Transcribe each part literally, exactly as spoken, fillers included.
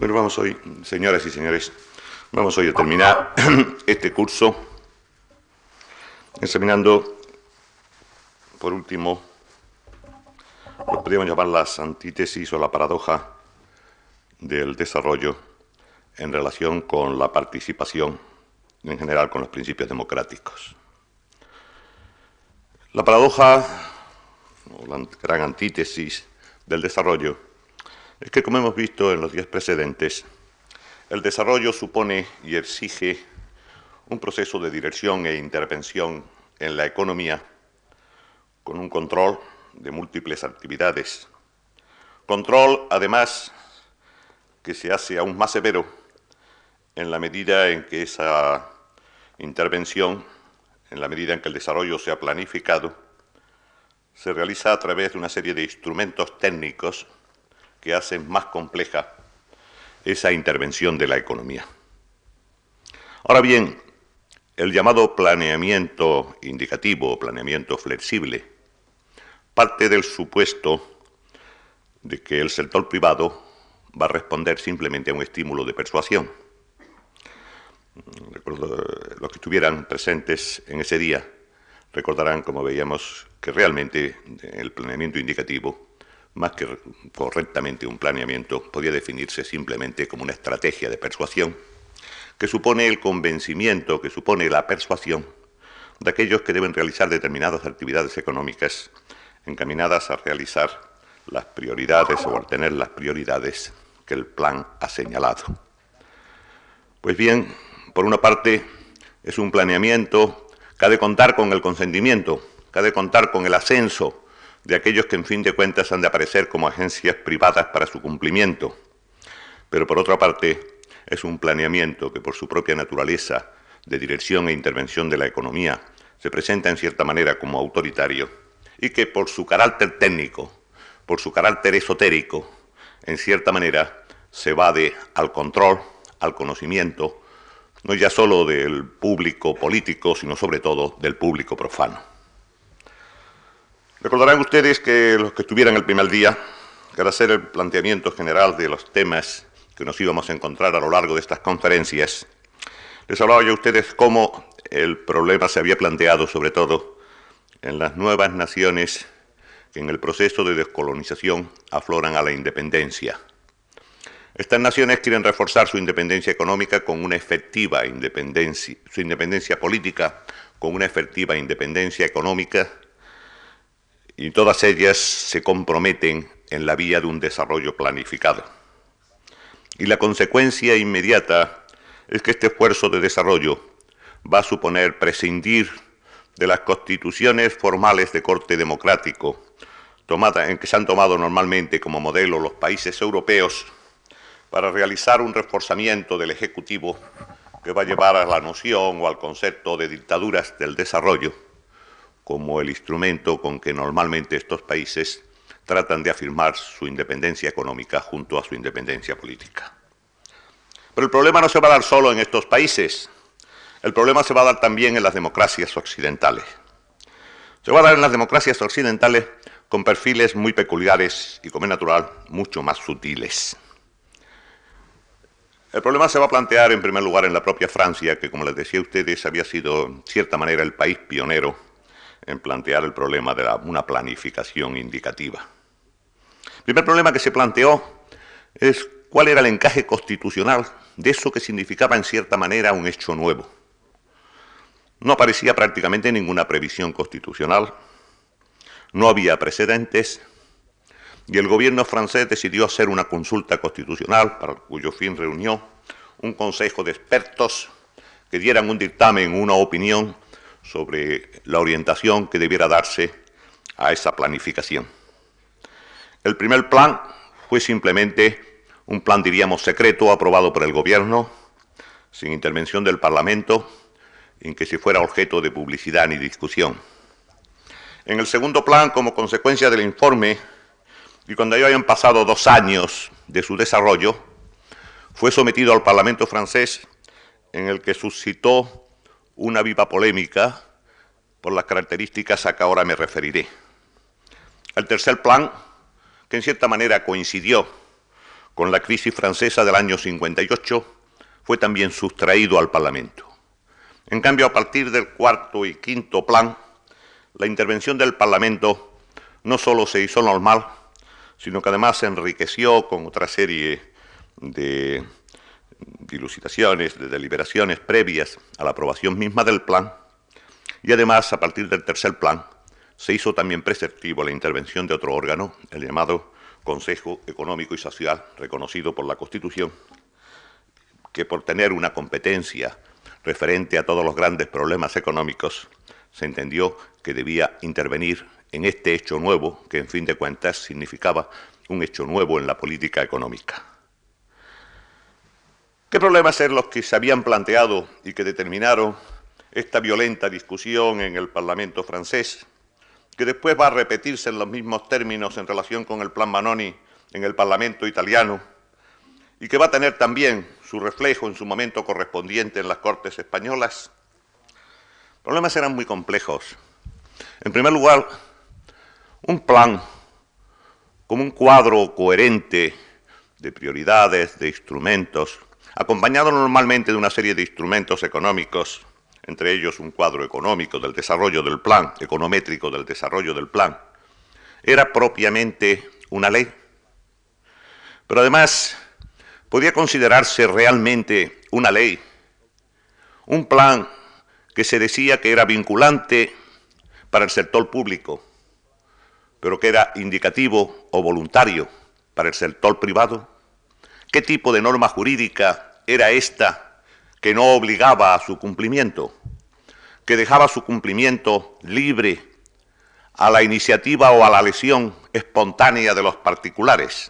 Bueno, vamos hoy, señoras y señores, vamos hoy a terminar este curso examinando, por último, lo que podríamos llamar las antítesis o la paradoja del desarrollo en relación con la participación, en general con los principios democráticos. La paradoja, o la gran antítesis del desarrollo, es que, como hemos visto en los días precedentes, el desarrollo supone y exige un proceso de dirección e intervención en la economía con un control de múltiples actividades. Control, además, que se hace aún más severo en la medida en que esa intervención, en la medida en que el desarrollo sea planificado, se realiza a través de una serie de instrumentos técnicos que hacen más compleja esa intervención de la economía. Ahora bien, el llamado planeamiento indicativo o planeamiento flexible parte del supuesto de que el sector privado va a responder simplemente a un estímulo de persuasión. Recuerdo, los que estuvieran presentes en ese día recordarán, como veíamos, que realmente el planeamiento indicativo, más que correctamente un planeamiento, podía definirse simplemente como una estrategia de persuasión que supone el convencimiento, que supone la persuasión de aquellos que deben realizar determinadas actividades económicas encaminadas a realizar las prioridades o a obtener las prioridades que el plan ha señalado. Pues bien, por una parte, es un planeamiento que ha de contar con el consentimiento, que ha de contar con el ascenso de aquellos que, en fin de cuentas, han de aparecer como agencias privadas para su cumplimiento. Pero, por otra parte, es un planeamiento que, por su propia naturaleza de dirección e intervención de la economía, se presenta en cierta manera como autoritario y que, por su carácter técnico, por su carácter esotérico, en cierta manera se evade al control, al conocimiento, no ya solo del público político, sino sobre todo del público profano. Recordarán ustedes que los que estuvieran el primer día, que al hacer el planteamiento general de los temas que nos íbamos a encontrar a lo largo de estas conferencias, les hablaba yo a ustedes cómo el problema se había planteado, sobre todo, en las nuevas naciones que en el proceso de descolonización afloran a la independencia. Estas naciones quieren reforzar su independencia económica con una efectiva independencia, su independencia política con una efectiva independencia económica, y todas ellas se comprometen en la vía de un desarrollo planificado. Y la consecuencia inmediata es que este esfuerzo de desarrollo va a suponer prescindir de las constituciones formales de corte democrático, tomadas, en que se han tomado normalmente como modelo los países europeos, para realizar un reforzamiento del Ejecutivo que va a llevar a la noción o al concepto de dictaduras del desarrollo, como el instrumento con que normalmente estos países tratan de afirmar su independencia económica junto a su independencia política. Pero el problema no se va a dar solo en estos países, el problema se va a dar también en las democracias occidentales. Se va a dar en las democracias occidentales con perfiles muy peculiares y, como es natural, mucho más sutiles. El problema se va a plantear, en primer lugar, en la propia Francia, que, como les decía a ustedes, había sido, en cierta manera, el país pionero en plantear el problema de la, una planificación indicativa. El primer problema que se planteó es cuál era el encaje constitucional de eso que significaba, en cierta manera, un hecho nuevo. No aparecía prácticamente ninguna previsión constitucional, no había precedentes, y el gobierno francés decidió hacer una consulta constitucional, para cuyo fin reunió un consejo de expertos que dieran un dictamen, una opinión sobre la orientación que debiera darse a esa planificación. El primer plan fue simplemente un plan, diríamos, secreto, aprobado por el gobierno, sin intervención del Parlamento, en que se fuera objeto de publicidad ni discusión. En el segundo plan, como consecuencia del informe, y cuando ya habían pasado dos años de su desarrollo, fue sometido al Parlamento francés, en el que suscitó una viva polémica por las características a que ahora me referiré. El tercer plan, que en cierta manera coincidió con la crisis francesa del año cincuenta y ocho, fue también sustraído al Parlamento. En cambio, a partir del cuarto y quinto plan, la intervención del Parlamento no solo se hizo normal, sino que además se enriqueció con otra serie de dilucidaciones, de deliberaciones previas a la aprobación misma del plan, y además, a partir del tercer plan, se hizo también preceptivo la intervención de otro órgano, el llamado Consejo Económico y Social, reconocido por la Constitución, que por tener una competencia referente a todos los grandes problemas económicos, se entendió que debía intervenir en este hecho nuevo, que en fin de cuentas significaba un hecho nuevo en la política económica. ¿Qué problemas eran los que se habían planteado y que determinaron esta violenta discusión en el Parlamento francés, que después va a repetirse en los mismos términos en relación con el Plan Manoni en el Parlamento italiano, y que va a tener también su reflejo en su momento correspondiente en las Cortes españolas? Los problemas eran muy complejos. En primer lugar, un plan como un cuadro coherente de prioridades, de instrumentos, acompañado normalmente de una serie de instrumentos económicos, entre ellos un cuadro económico del desarrollo del plan, econométrico del desarrollo del plan, era propiamente una ley. Pero además podía considerarse realmente una ley, un plan que se decía que era vinculante para el sector público, pero que era indicativo o voluntario para el sector privado. ¿Qué tipo de norma jurídica era esta que no obligaba a su cumplimiento, que dejaba su cumplimiento libre a la iniciativa o a la elección espontánea de los particulares?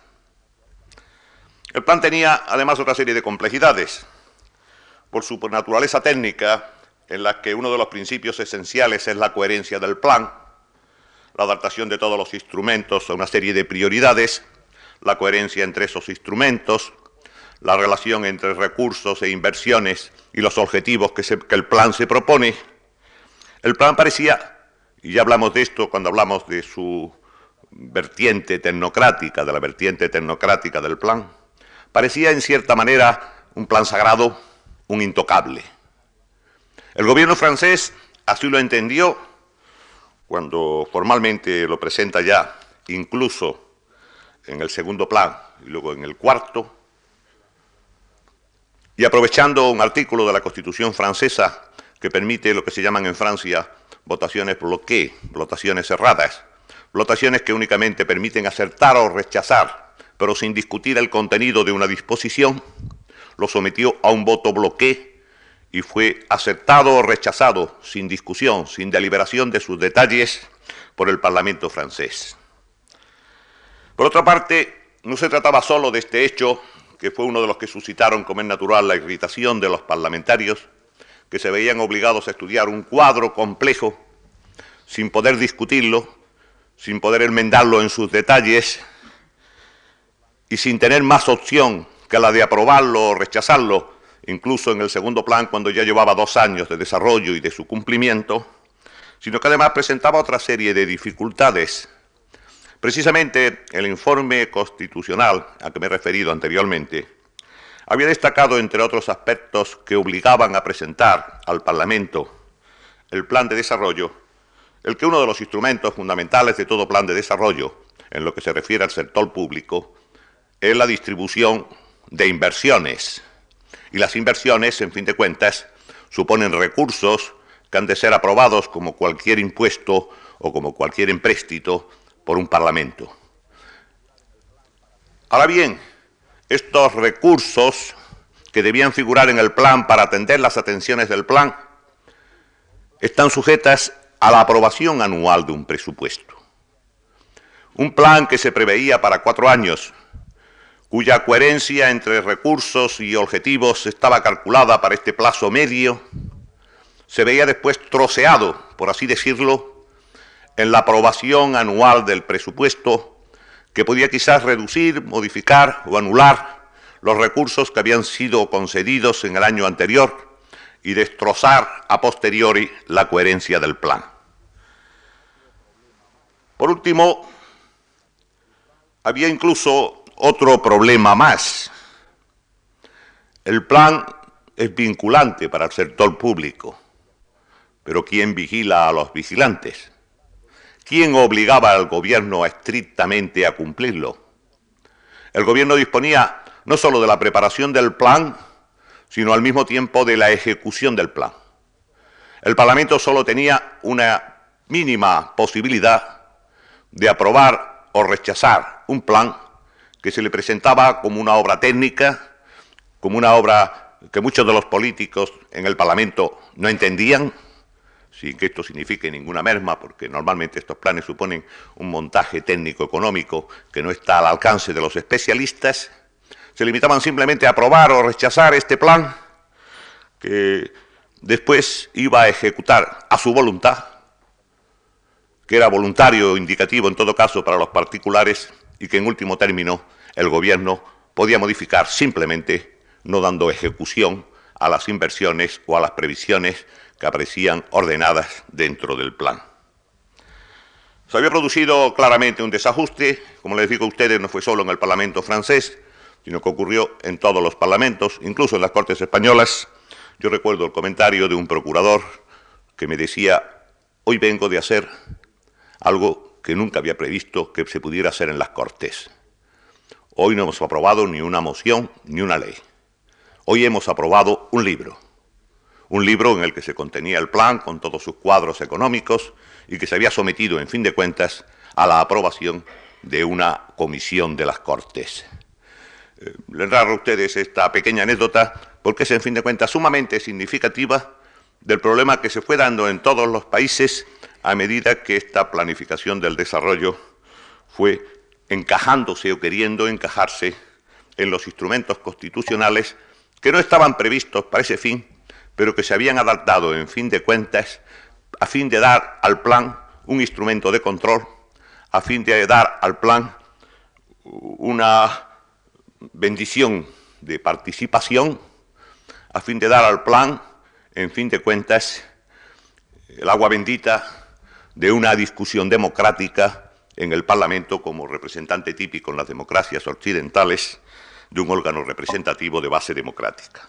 El plan tenía además otra serie de complejidades. Por su naturaleza técnica, en la que uno de los principios esenciales es la coherencia del plan, la adaptación de todos los instrumentos a una serie de prioridades, la coherencia entre esos instrumentos, la relación entre recursos e inversiones y los objetivos que, se, que el plan se propone. El plan parecía, y ya hablamos de esto cuando hablamos de su vertiente tecnocrática, de la vertiente tecnocrática del plan, parecía en cierta manera un plan sagrado, un intocable. El gobierno francés así lo entendió cuando formalmente lo presenta ya, incluso en el segundo plan y luego en el cuarto, y aprovechando un artículo de la Constitución francesa que permite lo que se llaman en Francia votaciones bloqué, votaciones cerradas, votaciones que únicamente permiten acertar o rechazar, pero sin discutir el contenido de una disposición, lo sometió a un voto bloqué y fue aceptado o rechazado sin discusión, sin deliberación de sus detalles por el Parlamento francés. Por otra parte, no se trataba solo de este hecho, que fue uno de los que suscitaron, como es natural, la irritación de los parlamentarios, que se veían obligados a estudiar un cuadro complejo, sin poder discutirlo, sin poder enmendarlo en sus detalles, y sin tener más opción que la de aprobarlo o rechazarlo, incluso en el segundo plan, cuando ya llevaba dos años de desarrollo y de su cumplimiento, sino que además presentaba otra serie de dificultades. Precisamente el informe constitucional a que me he referido anteriormente había destacado, entre otros aspectos que obligaban a presentar al Parlamento el plan de desarrollo, el que uno de los instrumentos fundamentales de todo plan de desarrollo, en lo que se refiere al sector público, es la distribución de inversiones. Y las inversiones, en fin de cuentas, suponen recursos que han de ser aprobados como cualquier impuesto o como cualquier empréstito por un Parlamento. Ahora bien, estos recursos que debían figurar en el plan para atender las atenciones del plan están sujetas a la aprobación anual de un presupuesto. Un plan que se preveía para cuatro años, cuya coherencia entre recursos y objetivos estaba calculada para este plazo medio, se veía después troceado, por así decirlo, en la aprobación anual del presupuesto, que podía quizás reducir, modificar o anular los recursos que habían sido concedidos en el año anterior y destrozar a posteriori la coherencia del plan. Por último, había incluso otro problema más. El plan es vinculante para el sector público, pero ¿quién vigila a los vigilantes? ¿Quién obligaba al gobierno estrictamente a cumplirlo? El gobierno disponía no solo de la preparación del plan, sino al mismo tiempo de la ejecución del plan. El Parlamento solo tenía una mínima posibilidad de aprobar o rechazar un plan que se le presentaba como una obra técnica, como una obra que muchos de los políticos en el Parlamento no entendían, sin que esto signifique ninguna merma, porque normalmente estos planes suponen un montaje técnico-económico que no está al alcance de los especialistas. Se limitaban simplemente a aprobar o rechazar este plan, que después iba a ejecutar a su voluntad, que era voluntario o indicativo en todo caso para los particulares, y que en último término el gobierno podía modificar simplemente no dando ejecución a las inversiones o a las previsiones que aparecían ordenadas dentro del plan. Se había producido claramente un desajuste, como les digo a ustedes, no fue solo en el Parlamento francés, sino que ocurrió en todos los parlamentos, incluso en las Cortes españolas. Yo recuerdo el comentario de un procurador que me decía: hoy vengo de hacer algo que nunca había previsto que se pudiera hacer en las Cortes. Hoy no hemos aprobado ni una moción ni una ley. Hoy hemos aprobado un libro. Un libro en el que se contenía el plan con todos sus cuadros económicos y que se había sometido, en fin de cuentas, a la aprobación de una comisión de las Cortes. Eh, les narro a ustedes esta pequeña anécdota porque es, en fin de cuentas, sumamente significativa del problema que se fue dando en todos los países a medida que esta planificación del desarrollo fue encajándose o queriendo encajarse en los instrumentos constitucionales que no estaban previstos para ese fin, pero que se habían adaptado, en fin de cuentas, a fin de dar al plan un instrumento de control, a fin de dar al plan una bendición de participación, a fin de dar al plan, en fin de cuentas, el agua bendita de una discusión democrática en el Parlamento como representante típico en las democracias occidentales de un órgano representativo de base democrática.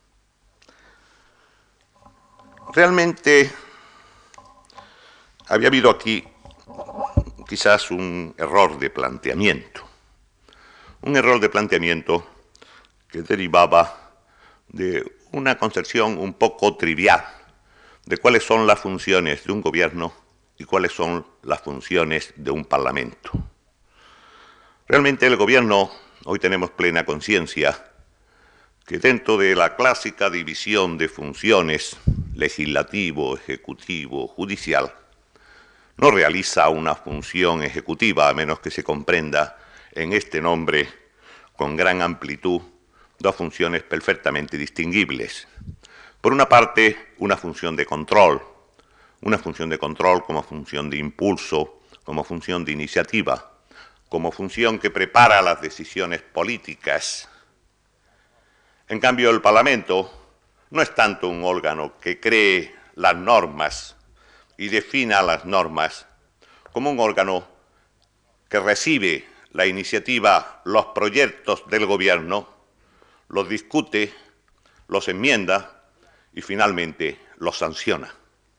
Realmente había habido aquí quizás un error de planteamiento, un error de planteamiento que derivaba de una concepción un poco trivial de cuáles son las funciones de un gobierno y cuáles son las funciones de un parlamento. Realmente el gobierno, hoy tenemos plena conciencia que dentro de la clásica división de funciones legislativo, ejecutivo, judicial, no realiza una función ejecutiva, a menos que se comprenda en este nombre con gran amplitud dos funciones perfectamente distinguibles. Por una parte, una función de control, una función de control como función de impulso, como función de iniciativa, como función que prepara las decisiones políticas. En cambio, el Parlamento no es tanto un órgano que cree las normas y defina las normas, como un órgano que recibe la iniciativa, los proyectos del gobierno, los discute, los enmienda y finalmente los sanciona.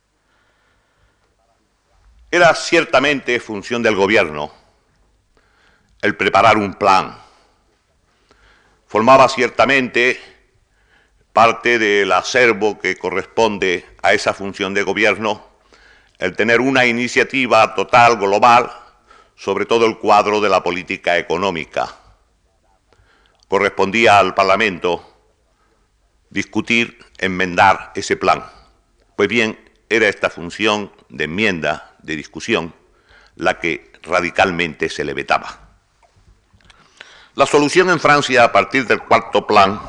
Era ciertamente función del gobierno el preparar un plan. Formaba ciertamente parte del acervo que corresponde a esa función de gobierno el tener una iniciativa total, global, sobre todo el cuadro de la política económica. Correspondía al Parlamento discutir, enmendar ese plan. Pues bien, era esta función de enmienda, de discusión, la que radicalmente se le vetaba. La solución en Francia a partir del cuarto plan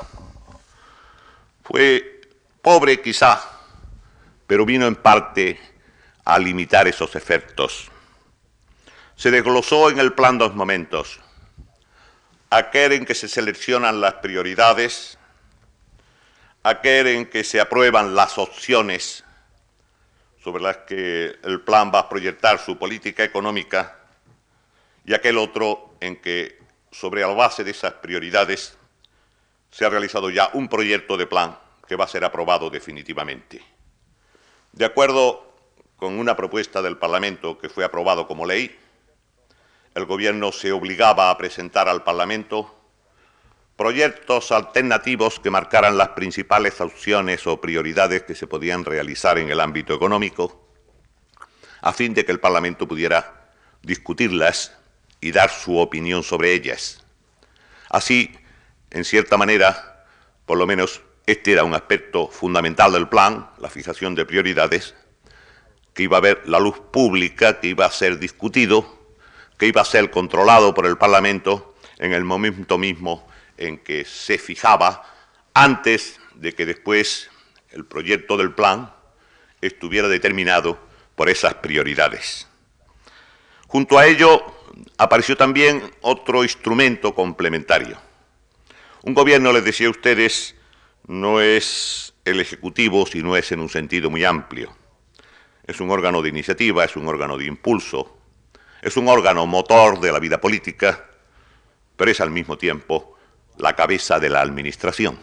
fue pobre quizá, pero vino en parte a limitar esos efectos. Se desglosó en el plan dos momentos: aquel en que se seleccionan las prioridades, aquel en que se aprueban las opciones sobre las que el plan va a proyectar su política económica, y aquel otro en que sobre la base de esas prioridades, se ha realizado ya un proyecto de plan que va a ser aprobado definitivamente. De acuerdo con una propuesta del Parlamento que fue aprobado como ley, el Gobierno se obligaba a presentar al Parlamento proyectos alternativos que marcaran las principales opciones o prioridades que se podían realizar en el ámbito económico, a fin de que el Parlamento pudiera discutirlas y dar su opinión sobre ellas. Así, en cierta manera, por lo menos este era un aspecto fundamental del plan, la fijación de prioridades, que iba a ver la luz pública, que iba a ser discutido, que iba a ser controlado por el Parlamento en el momento mismo en que se fijaba, antes de que después el proyecto del plan estuviera determinado por esas prioridades. Junto a ello apareció también otro instrumento complementario. Un gobierno, les decía a ustedes, no es el Ejecutivo, sino es en un sentido muy amplio. Es un órgano de iniciativa, es un órgano de impulso, es un órgano motor de la vida política, pero es al mismo tiempo la cabeza de la administración.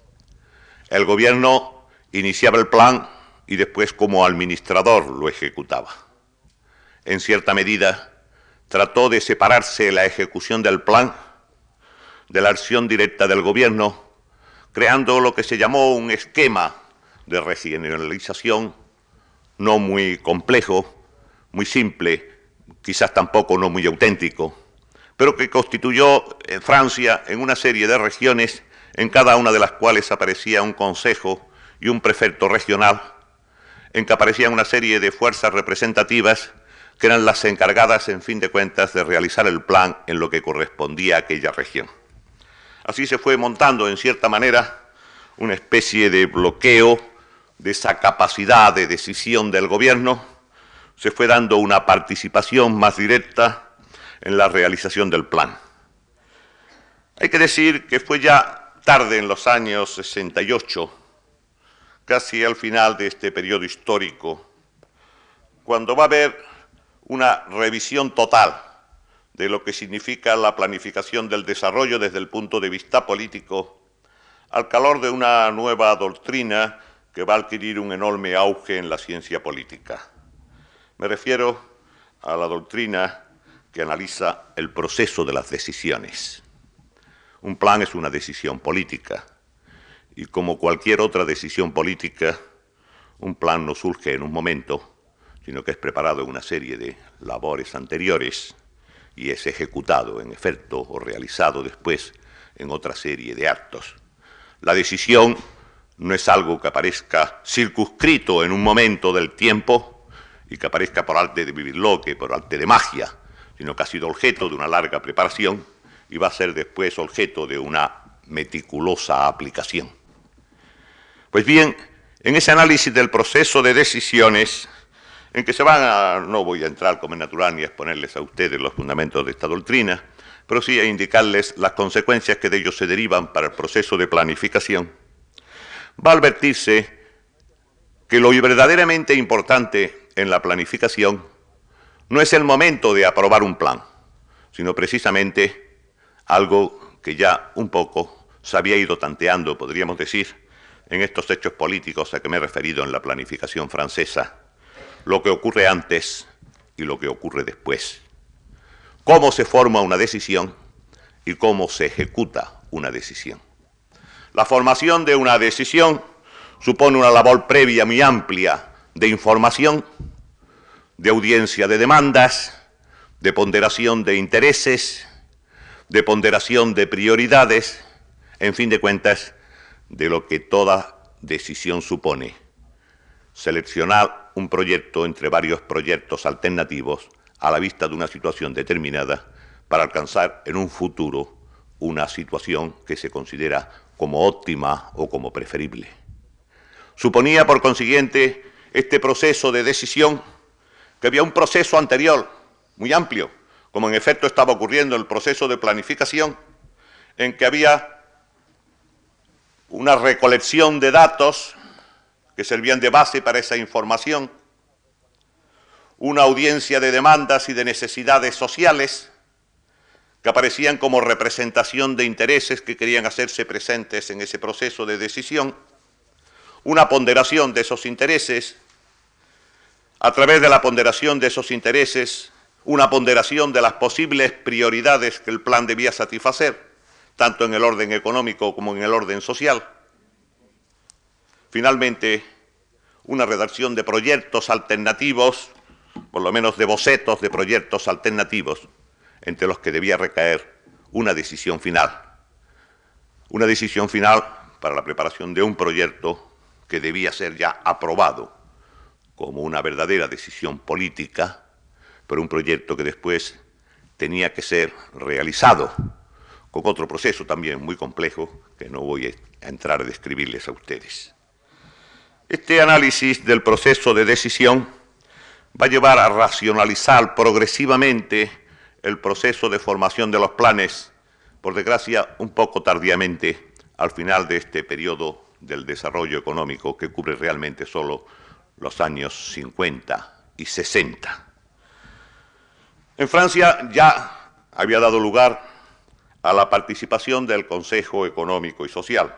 El gobierno iniciaba el plan y después, como administrador, lo ejecutaba. En cierta medida, trató de separarse la ejecución del plan de la acción directa del gobierno, creando lo que se llamó un esquema de regionalización no muy complejo, muy simple, quizás tampoco no muy auténtico, pero que constituyó en Francia en una serie de regiones, en cada una de las cuales aparecía un consejo y un prefecto regional, en que aparecían una serie de fuerzas representativas que eran las encargadas, en fin de cuentas, de realizar el plan en lo que correspondía a aquella región. Así se fue montando, en cierta manera, una especie de bloqueo de esa capacidad de decisión del gobierno, se fue dando una participación más directa en la realización del plan. Hay que decir que fue ya tarde, en los años sesenta y ocho, casi al final de este periodo histórico, cuando va a haber una revisión total de lo que significa la planificación del desarrollo desde el punto de vista político, al calor de una nueva doctrina que va a adquirir un enorme auge en la ciencia política. Me refiero a la doctrina que analiza el proceso de las decisiones. Un plan es una decisión política, y como cualquier otra decisión política, un plan no surge en un momento, sino que es preparado en una serie de labores anteriores y es ejecutado, en efecto, o realizado después en otra serie de actos. La decisión no es algo que aparezca circunscrito en un momento del tiempo y que aparezca por arte de vivirloque, por arte de magia, sino que ha sido objeto de una larga preparación y va a ser después objeto de una meticulosa aplicación. Pues bien, en ese análisis del proceso de decisiones, en que se van a, no voy a entrar como es natural ni a exponerles a ustedes los fundamentos de esta doctrina, pero sí a indicarles las consecuencias que de ellos se derivan para el proceso de planificación, va a advertirse que lo verdaderamente importante en la planificación no es el momento de aprobar un plan, sino precisamente algo que ya un poco se había ido tanteando, podríamos decir, en estos hechos políticos a que me he referido en la planificación francesa, lo que ocurre antes y lo que ocurre después. Cómo se forma una decisión y cómo se ejecuta una decisión. La formación de una decisión supone una labor previa muy amplia de información, de audiencia de demandas, de ponderación de intereses, de ponderación de prioridades, en fin de cuentas, de lo que toda decisión supone. Seleccionar un proyecto entre varios proyectos alternativos a la vista de una situación determinada para alcanzar en un futuro una situación que se considera como óptima o como preferible. Suponía, por consiguiente, este proceso de decisión que había un proceso anterior muy amplio, como en efecto estaba ocurriendo en el proceso de planificación, en que había una recolección de datos que servían de base para esa información, una audiencia de demandas y de necesidades sociales que aparecían como representación de intereses que querían hacerse presentes en ese proceso de decisión, una ponderación de esos intereses, a través de la ponderación de esos intereses, una ponderación de las posibles prioridades que el plan debía satisfacer, tanto en el orden económico como en el orden social. Finalmente, una redacción de proyectos alternativos, por lo menos de bocetos de proyectos alternativos, entre los que debía recaer una decisión final. Una decisión final para la preparación de un proyecto que debía ser ya aprobado como una verdadera decisión política, pero un proyecto que después tenía que ser realizado con otro proceso también muy complejo que no voy a entrar a describirles a ustedes. Este análisis del proceso de decisión va a llevar a racionalizar progresivamente el proceso de formación de los planes, por desgracia un poco tardíamente, al final de este periodo del desarrollo económico que cubre realmente solo los años cincuenta y sesenta. En Francia ya había dado lugar a la participación del Consejo Económico y Social.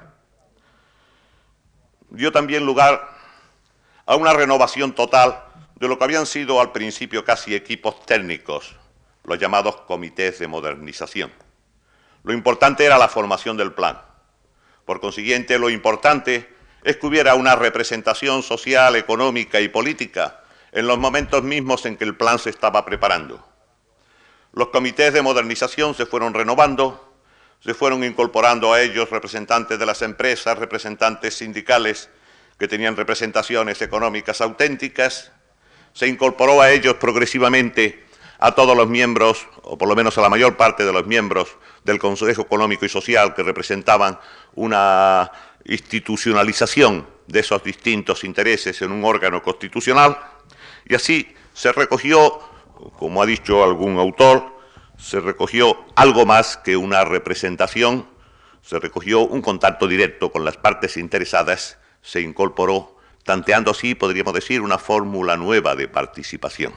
Dio también lugar a una renovación total de lo que habían sido al principio casi equipos técnicos, los llamados comités de modernización. Lo importante era la formación del plan. Por consiguiente, lo importante es que hubiera una representación social, económica y política en los momentos mismos en que el plan se estaba preparando. Los comités de modernización se fueron renovando, se fueron incorporando a ellos representantes de las empresas, representantes sindicales que tenían representaciones económicas auténticas, se incorporó a ellos progresivamente a todos los miembros, o por lo menos a la mayor parte de los miembros del Consejo Económico y Social que representaban una institucionalización de esos distintos intereses en un órgano constitucional, y así se recogió, como ha dicho algún autor, se recogió algo más que una representación, se recogió un contacto directo con las partes interesadas, se incorporó, tanteando así, podríamos decir, una fórmula nueva de participación.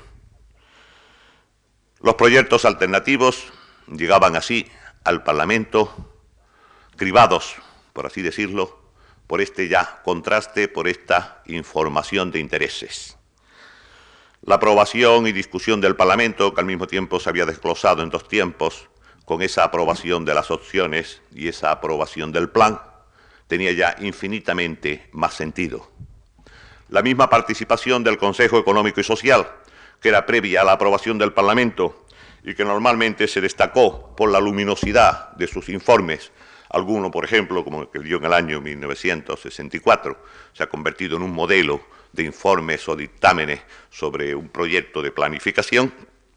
Los proyectos alternativos llegaban así al Parlamento, cribados, por así decirlo, por este ya contraste, por esta información de intereses. La aprobación y discusión del Parlamento, que al mismo tiempo se había desglosado en dos tiempos, con esa aprobación de las opciones y esa aprobación del plan, tenía ya infinitamente más sentido. La misma participación del Consejo Económico y Social, que era previa a la aprobación del Parlamento y que normalmente se destacó por la luminosidad de sus informes, alguno, por ejemplo, como el que dio en el año mil novecientos sesenta y cuatro, se ha convertido en un modelo de informes o dictámenes sobre un proyecto de planificación,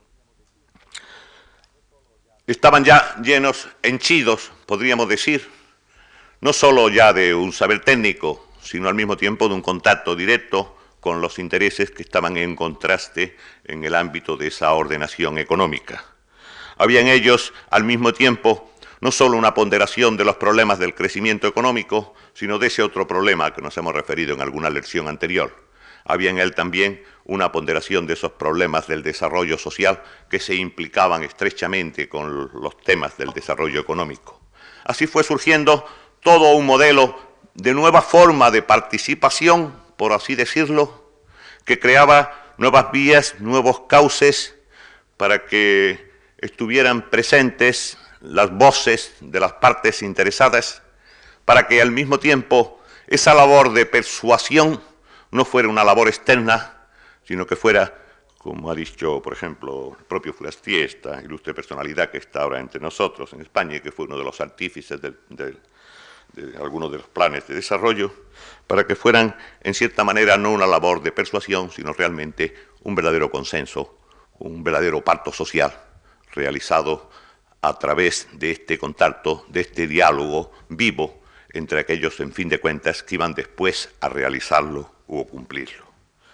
estaban ya llenos, henchidos, podríamos decir, no solo ya de un saber técnico, sino al mismo tiempo de un contacto directo con los intereses que estaban en contraste en el ámbito de esa ordenación económica. Había en ellos, al mismo tiempo, no solo una ponderación de los problemas del crecimiento económico, sino de ese otro problema que nos hemos referido en alguna lección anterior. Había en él también una ponderación de esos problemas del desarrollo social que se implicaban estrechamente con los temas del desarrollo económico. Así fue surgiendo todo un modelo de nueva forma de participación, por así decirlo, que creaba nuevas vías, nuevos cauces para que estuvieran presentes las voces de las partes interesadas, para que al mismo tiempo esa labor de persuasión no fuera una labor externa, sino que fuera, como ha dicho, por ejemplo, el propio Flastier, esta ilustre personalidad que está ahora entre nosotros en España y que fue uno de los artífices del, del de algunos de los planes de desarrollo, para que fueran, en cierta manera, no una labor de persuasión, sino realmente un verdadero consenso, un verdadero pacto social, realizado a través de este contacto, de este diálogo vivo entre aquellos, en fin de cuentas, que iban después a realizarlo o cumplirlo.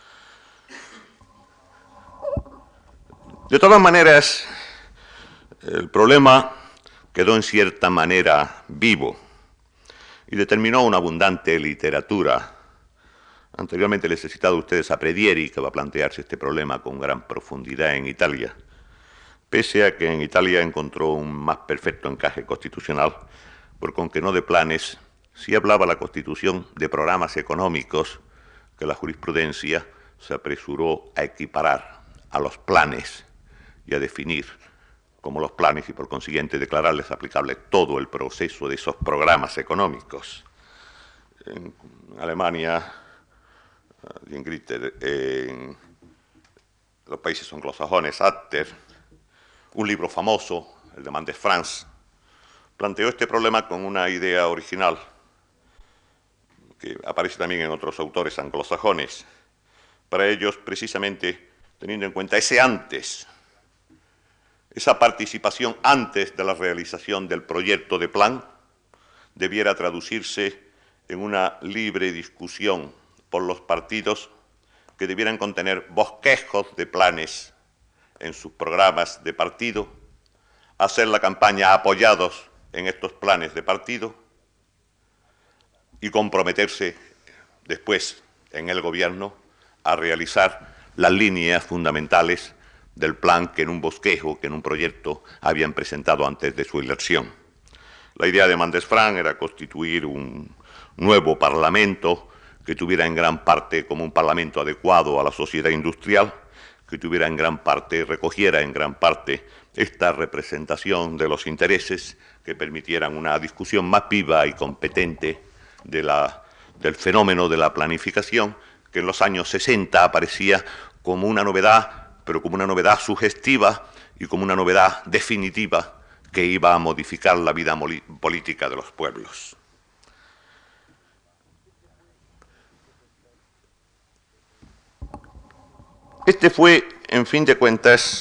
De todas maneras, el problema quedó en cierta manera vivo y determinó una abundante literatura. Anteriormente les he citado a ustedes a Predieri, que va a plantearse este problema con gran profundidad en Italia. pese a que en Italia encontró un más perfecto encaje constitucional, porque aunque no de planes, sí hablaba la Constitución de programas económicos que la jurisprudencia se apresuró a equiparar a los planes y a definir como los planes y por consiguiente declararles aplicable todo el proceso de esos programas económicos. En Alemania, y en, Gritter, en los países anglosajones, Achter, un libro famoso, el de Mendes France, planteó este problema con una idea original que aparece también en otros autores anglosajones. Para ellos, precisamente, teniendo en cuenta ese antes, esa participación antes de la realización del proyecto de plan, debiera traducirse en una libre discusión por los partidos que debieran contener bosquejos de planes en sus programas de partido, hacer la campaña apoyados en estos planes de partido y comprometerse después en el gobierno a realizar las líneas fundamentales del plan que en un bosquejo, que en un proyecto habían presentado antes de su elección. La idea de Mendes France era constituir un nuevo parlamento que tuviera en gran parte como un parlamento adecuado a la sociedad industrial, que tuviera en gran parte, recogiera en gran parte esta representación de los intereses que permitieran una discusión más viva y competente de la, del fenómeno de la planificación, que en los años sesenta aparecía como una novedad, pero como una novedad sugestiva y como una novedad definitiva que iba a modificar la vida política de los pueblos. Este fue, en fin de cuentas,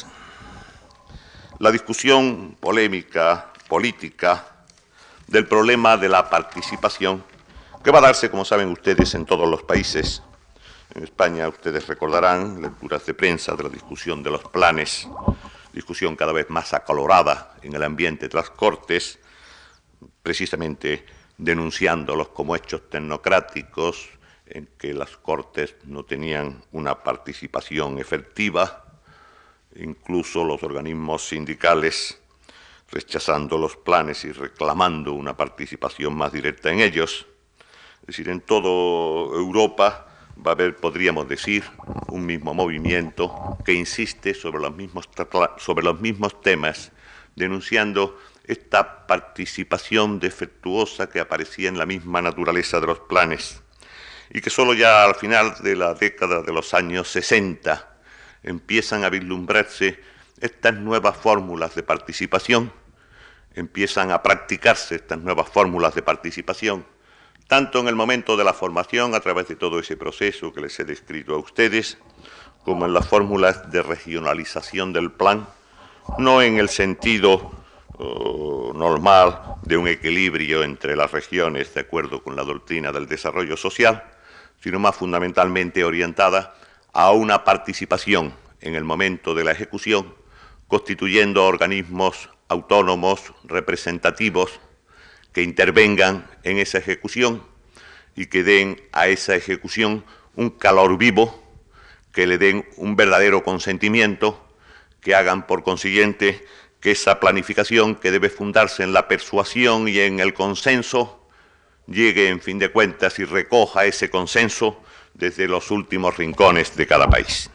la discusión polémica, política, del problema de la participación, que va a darse, como saben ustedes, en todos los países. En España, ustedes recordarán lecturas de prensa de la discusión de los planes, discusión cada vez más acalorada en el ambiente de las Cortes, precisamente denunciándolos como hechos tecnocráticos, en que las Cortes no tenían una participación efectiva, incluso los organismos sindicales rechazando los planes y reclamando una participación más directa en ellos. Es decir, en toda Europa va a haber, podríamos decir, un mismo movimiento que insiste sobre los mismos, sobre los mismos temas, denunciando esta participación defectuosa que aparecía en la misma naturaleza de los planes y que solo ya al final de la década de los años sesenta empiezan a vislumbrarse estas nuevas fórmulas de participación, empiezan a practicarse estas nuevas fórmulas de participación, tanto en el momento de la formación, a través de todo ese proceso que les he descrito a ustedes, como en las fórmulas de regionalización del plan, no en el sentido uh, normal de un equilibrio entre las regiones de acuerdo con la doctrina del desarrollo social, sino más fundamentalmente orientada a una participación en el momento de la ejecución, constituyendo organismos autónomos, representativos, que intervengan en esa ejecución y que den a esa ejecución un calor vivo, que le den un verdadero consentimiento, que hagan por consiguiente que esa planificación, que debe fundarse en la persuasión y en el consenso, llegue en fin de cuentas y recoja ese consenso desde los últimos rincones de cada país.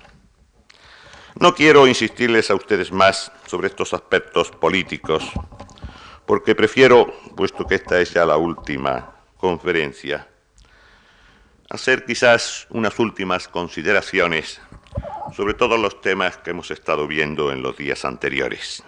No quiero insistirles a ustedes más sobre estos aspectos políticos, porque prefiero, puesto que esta es ya la última conferencia, hacer quizás unas últimas consideraciones sobre todos los temas que hemos estado viendo en los días anteriores.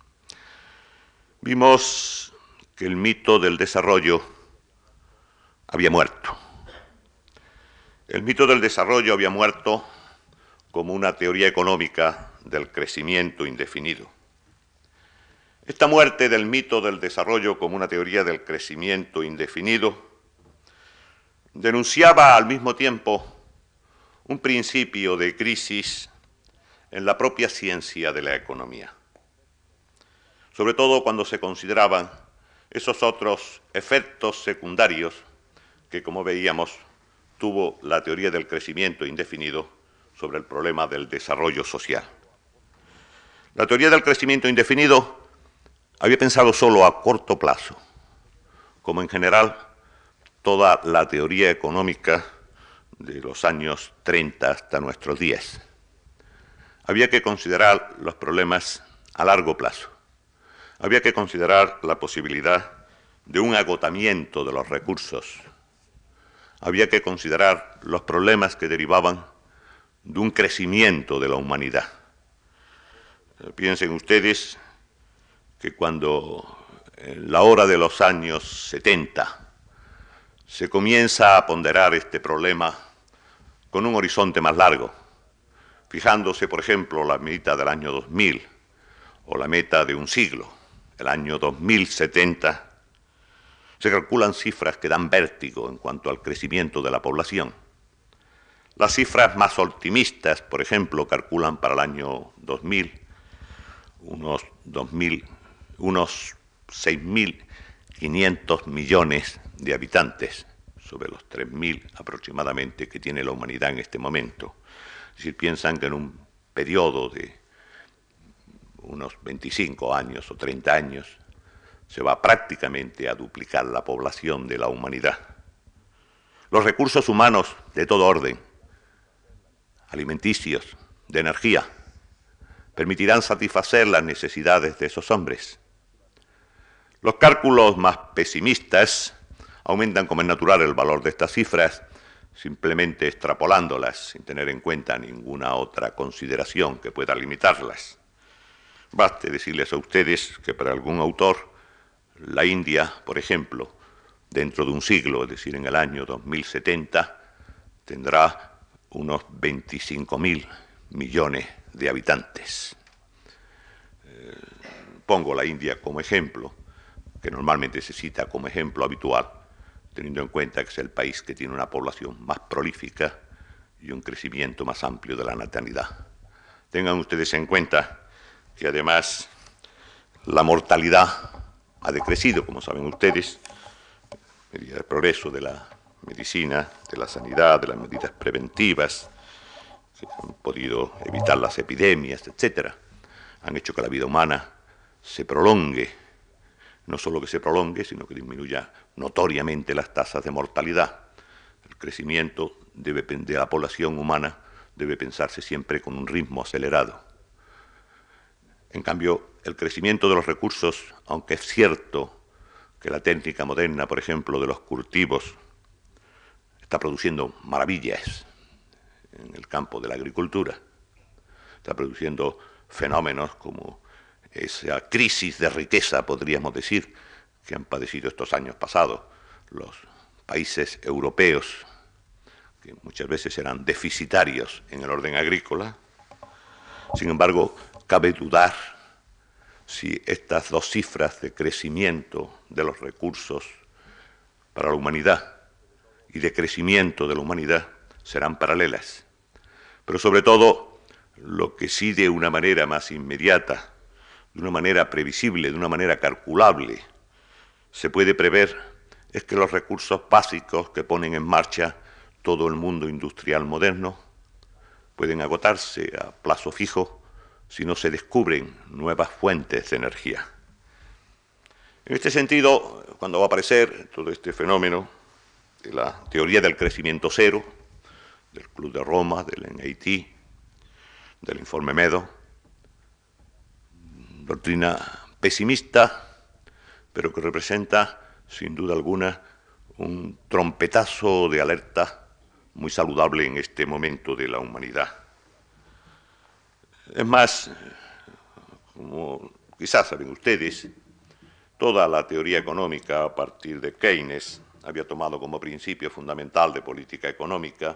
Vimos que el mito del desarrollo había muerto. El mito del desarrollo había muerto como una teoría económica del crecimiento indefinido. Esta muerte del mito del desarrollo como una teoría del crecimiento indefinido denunciaba al mismo tiempo un principio de crisis en la propia ciencia de la economía, sobre todo cuando se consideraban esos otros efectos secundarios que, como veíamos, tuvo la teoría del crecimiento indefinido sobre el problema del desarrollo social. La teoría del crecimiento indefinido había pensado solo a corto plazo, como en general toda la teoría económica de los años treinta hasta nuestros días. Había que considerar los problemas a largo plazo. Había que considerar la posibilidad de un agotamiento de los recursos. Había que considerar los problemas que derivaban de un crecimiento de la humanidad. Piensen ustedes que cuando en la hora de los años setenta se comienza a ponderar este problema con un horizonte más largo, fijándose, por ejemplo, la meta del año dos mil o la meta de un siglo, el año dos mil setenta, se calculan cifras que dan vértigo en cuanto al crecimiento de la población. Las cifras más optimistas, por ejemplo, calculan para el año dos mil unos, dos mil, unos seis mil quinientos millones de habitantes, sobre los tres mil aproximadamente que tiene la humanidad en este momento. Es decir, piensan que en un periodo de unos veinticinco años o treinta años se va prácticamente a duplicar la población de la humanidad. Los recursos humanos de todo orden, alimenticios, de energía, permitirán satisfacer las necesidades de esos hombres. Los cálculos más pesimistas aumentan, como es natural, el valor de estas cifras, simplemente extrapolándolas, sin tener en cuenta ninguna otra consideración que pueda limitarlas. Baste decirles a ustedes que para algún autor, la India, por ejemplo, dentro de un siglo, es decir, en el año dos mil setenta, tendrá unos veinticinco mil millones de habitantes. Eh, pongo la India como ejemplo, que normalmente se cita como ejemplo habitual, teniendo en cuenta que es el país que tiene una población más prolífica y un crecimiento más amplio de la natalidad. Tengan ustedes en cuenta que además la mortalidad ha decrecido, como saben ustedes, medida del progreso de la medicina, de la sanidad, de las medidas preventivas, que han podido evitar las epidemias, etcétera, han hecho que la vida humana se prolongue, no solo que se prolongue, sino que disminuya notoriamente las tasas de mortalidad. El crecimiento debe, de la población humana debe pensarse siempre con un ritmo acelerado. En cambio, el crecimiento de los recursos, aunque es cierto que la técnica moderna, por ejemplo, de los cultivos, está produciendo maravillas en el campo de la agricultura, está produciendo fenómenos como esa crisis de riqueza, podríamos decir, que han padecido estos años pasados los países europeos, que muchas veces eran deficitarios en el orden agrícola. Sin embargo, cabe dudar si estas dos cifras de crecimiento de los recursos para la humanidad y de crecimiento de la humanidad serán paralelas. Pero sobre todo, lo que sí de una manera más inmediata, de una manera previsible, de una manera calculable, se puede prever es que los recursos básicos que ponen en marcha todo el mundo industrial moderno pueden agotarse a plazo fijo si no se descubren nuevas fuentes de energía. En este sentido, cuando va a aparecer todo este fenómeno de la teoría del crecimiento cero, del Club de Roma, del N A T, del informe Meadows, doctrina pesimista, pero que representa, sin duda alguna, un trompetazo de alerta muy saludable en este momento de la humanidad. Es más, como quizás saben ustedes, toda la teoría económica a partir de Keynes había tomado como principio fundamental de política económica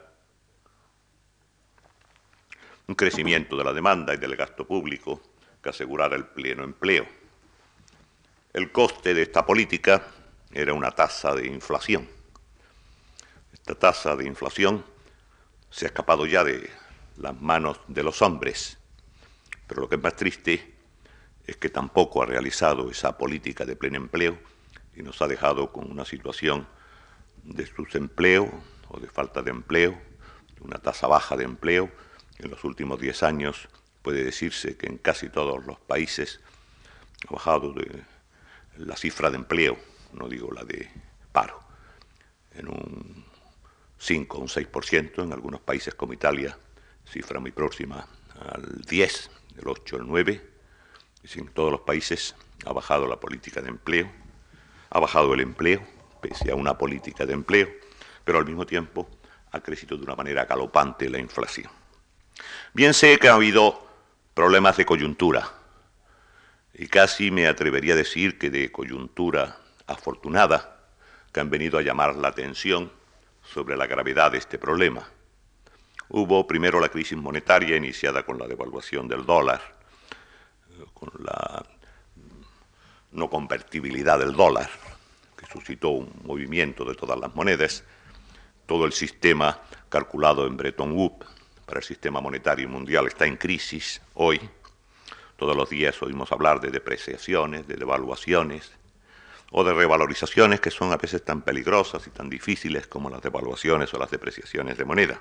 un crecimiento de la demanda y del gasto público que asegurara el pleno empleo. El coste de esta política era una tasa de inflación. Esta tasa de inflación se ha escapado ya de las manos de los hombres, pero lo que es más triste es que tampoco ha realizado esa política de pleno empleo y nos ha dejado con una situación de subempleo o de falta de empleo, una tasa baja de empleo en los últimos diez años puede decirse que en casi todos los países ha bajado de la cifra de empleo, no digo la de paro, en un cinco o un seis por ciento, en algunos países como Italia, cifra muy próxima al diez, el ocho, el nueve, y en todos los países ha bajado la política de empleo, ha bajado el empleo, pese a una política de empleo, pero al mismo tiempo ha crecido de una manera galopante la inflación. Bien sé que ha habido problemas de coyuntura, y casi me atrevería a decir que de coyuntura afortunada, que han venido a llamar la atención sobre la gravedad de este problema. Hubo primero la crisis monetaria iniciada con la devaluación del dólar, con la no convertibilidad del dólar, que suscitó un movimiento de todas las monedas, todo el sistema calculado en Bretton Woods para el sistema monetario mundial está en crisis hoy. Todos los días oímos hablar de depreciaciones, de devaluaciones o de revalorizaciones que son a veces tan peligrosas y tan difíciles como las devaluaciones o las depreciaciones de moneda.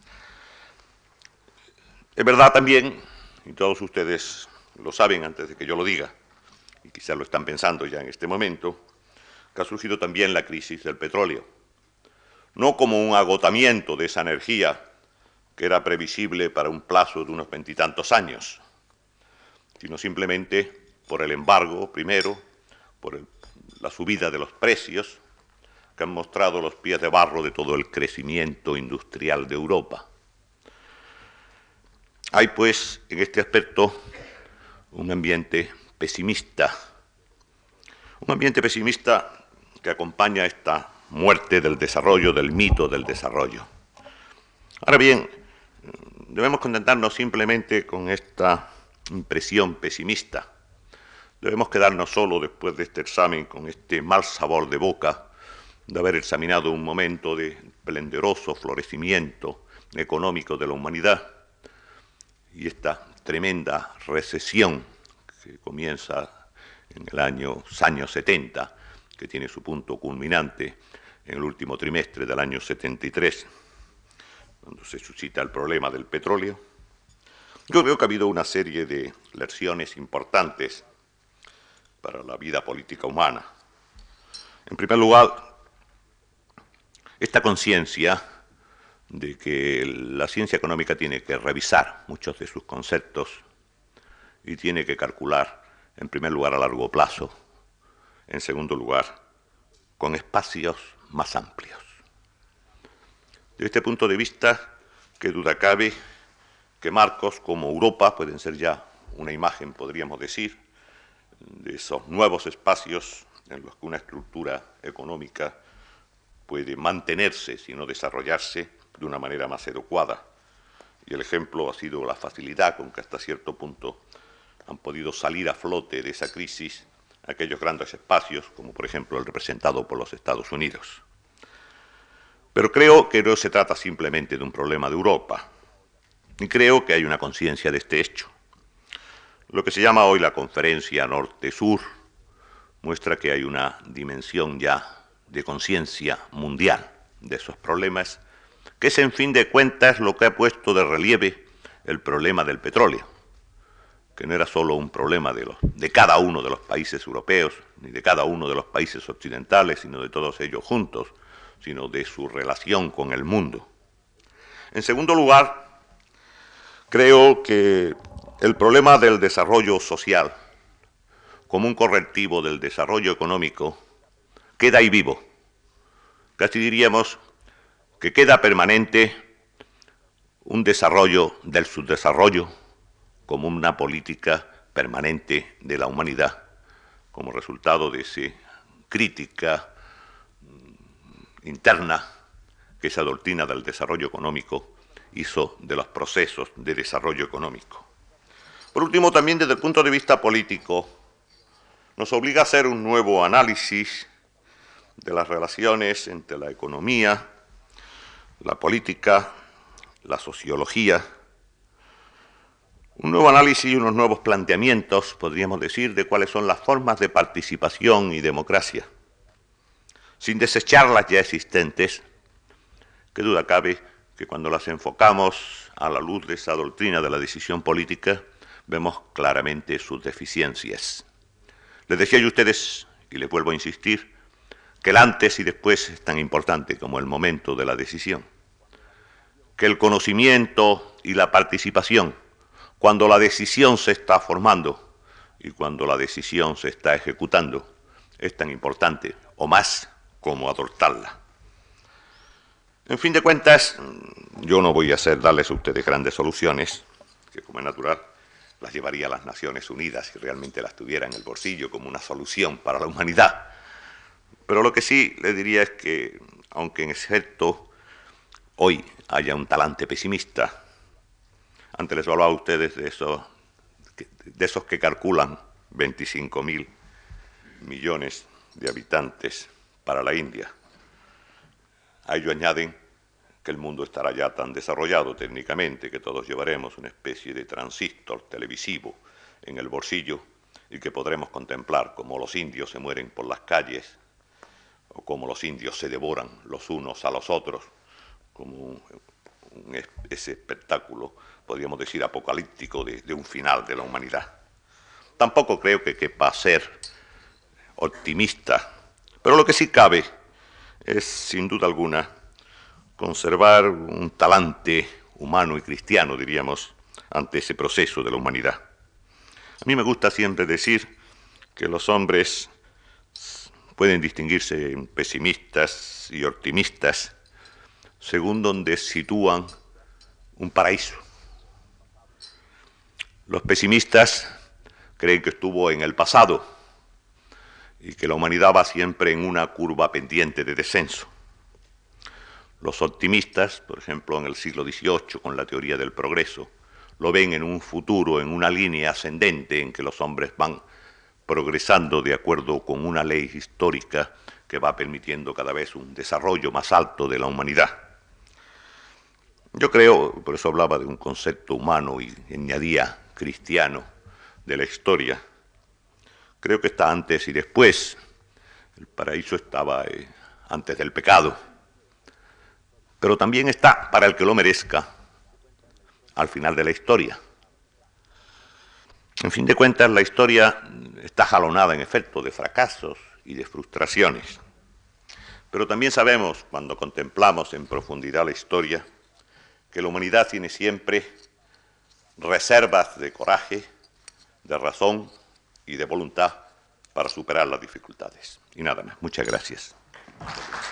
Es verdad también, y todos ustedes lo saben antes de que yo lo diga, y quizás lo están pensando ya en este momento, que ha surgido también la crisis del petróleo. No como un agotamiento de esa energía que era previsible para un plazo de unos veintitantos años, sino simplemente por el embargo, primero, por el, la subida de los precios, que han mostrado los pies de barro de todo el crecimiento industrial de Europa. Hay, pues, en este aspecto, un ambiente pesimista, un ambiente pesimista que acompaña esta muerte del desarrollo, del mito del desarrollo. Ahora bien, debemos contentarnos simplemente con esta impresión pesimista. Debemos quedarnos solo después de este examen con este mal sabor de boca de haber examinado un momento de esplendoroso florecimiento económico de la humanidad y esta tremenda recesión que comienza en el año, años setenta, que tiene su punto culminante en el último trimestre del año setenta y tres, cuando se suscita el problema del petróleo. Yo creo que ha habido una serie de lecciones importantes para la vida política humana. En primer lugar, esta conciencia de que la ciencia económica tiene que revisar muchos de sus conceptos y tiene que calcular, en primer lugar, a largo plazo, en segundo lugar, con espacios más amplios. Desde este punto de vista, qué duda cabe que marcos como Europa pueden ser ya una imagen, podríamos decir, de esos nuevos espacios en los que una estructura económica puede mantenerse, sino desarrollarse de una manera más adecuada. Y el ejemplo ha sido la facilidad con que hasta cierto punto han podido salir a flote de esa crisis aquellos grandes espacios, como por ejemplo el representado por los Estados Unidos. Pero creo que no se trata simplemente de un problema de Europa, y creo que hay una conciencia de este hecho. Lo que se llama hoy la Conferencia Norte-Sur muestra que hay una dimensión ya de conciencia mundial de esos problemas, que es en fin de cuentas lo que ha puesto de relieve el problema del petróleo, que no era solo un problema de, los, de cada uno de los países europeos, ni de cada uno de los países occidentales, sino de todos ellos juntos, sino de su relación con el mundo. En segundo lugar, creo que el problema del desarrollo social, como un correctivo del desarrollo económico, queda ahí vivo. Casi diríamos que queda permanente un desarrollo del subdesarrollo como una política permanente de la humanidad, como resultado de esa crítica interna que esa doctrina del desarrollo económico hizo de los procesos de desarrollo económico. Por último, también desde el punto de vista político, nos obliga a hacer un nuevo análisis de las relaciones entre la economía, la política, la sociología, un nuevo análisis y unos nuevos planteamientos, podríamos decir, de cuáles son las formas de participación y democracia. Sin desechar las ya existentes, qué duda cabe que cuando las enfocamos a la luz de esa doctrina de la decisión política, vemos claramente sus deficiencias. Les decía yo a ustedes, y les vuelvo a insistir, que el antes y después es tan importante como el momento de la decisión. Que el conocimiento y la participación, cuando la decisión se está formando y cuando la decisión se está ejecutando, es tan importante o más como adoptarla. En fin de cuentas, yo no voy a hacer darles a ustedes grandes soluciones, que como es natural, las llevaría a las Naciones Unidas si realmente las tuviera en el bolsillo como una solución para la humanidad. Pero lo que sí les diría es que, aunque en efecto hoy haya un talante pesimista, antes les hablaba a ustedes de esos, de esos que calculan veinticinco mil millones de habitantes para la India. A ello añaden que el mundo estará ya tan desarrollado técnicamente que todos llevaremos una especie de transistor televisivo en el bolsillo y que podremos contemplar cómo los indios se mueren por las calles o cómo los indios se devoran los unos a los otros, como un, un, ese espectáculo, podríamos decir, apocalíptico de, de un final de la humanidad. Tampoco creo que quepa ser optimista, pero lo que sí cabe es, sin duda alguna, conservar un talante humano y cristiano, diríamos, ante ese proceso de la humanidad. A mí me gusta siempre decir que los hombres pueden distinguirse en pesimistas y optimistas según donde sitúan un paraíso. Los pesimistas creen que estuvo en el pasado y que la humanidad va siempre en una curva pendiente de descenso. Los optimistas, por ejemplo, en el siglo dieciocho, con la teoría del progreso, lo ven en un futuro, en una línea ascendente en que los hombres van progresando de acuerdo con una ley histórica que va permitiendo cada vez un desarrollo más alto de la humanidad. Yo creo, por eso hablaba de un concepto humano y añadía cristiano de la historia, creo que está antes y después. El paraíso estaba eh, antes del pecado, pero también está, para el que lo merezca, al final de la historia. En fin de cuentas, la historia está jalonada, en efecto, de fracasos y de frustraciones. Pero también sabemos, cuando contemplamos en profundidad la historia, que la humanidad tiene siempre reservas de coraje, de razón y de voluntad para superar las dificultades. Y nada más. Muchas gracias.